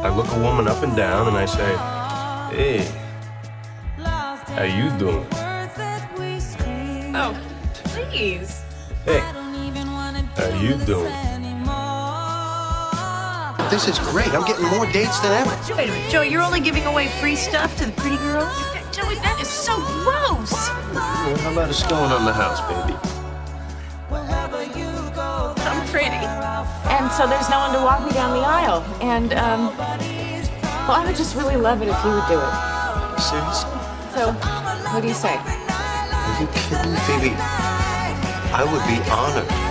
I look a woman up and down and I say, hey, how you doing? Oh, please. Hey, how you doing? This is great. I'm getting more dates than ever. Wait a minute, Joey, you're only giving away free stuff to the pretty girls? Joey, that is so gross. Well, how about a stone on the house, baby? I'm pretty. And so there's no one to walk me down the aisle. And, well, I would just really love it if you would do it. Seriously? So, what do you say? Are you kidding me, Phoebe? I would be honored.